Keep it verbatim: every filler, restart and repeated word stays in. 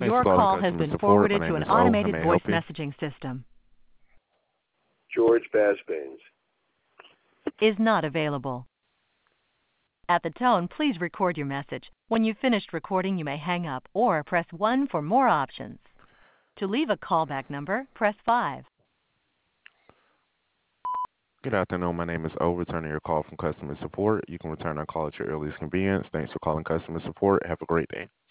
Thanks for Your calling call has customer been support. My forwarded to name an is O. How automated may I voice help you? messaging system. George Basbanes. Is not available. At the tone, please record your message. When you've finished recording, you may hang up or press one for more options. To leave a callback number, press five. Good afternoon. My name is O. Returning your call from customer support. You can return our call at your earliest convenience. Thanks for calling customer support. Have a great day.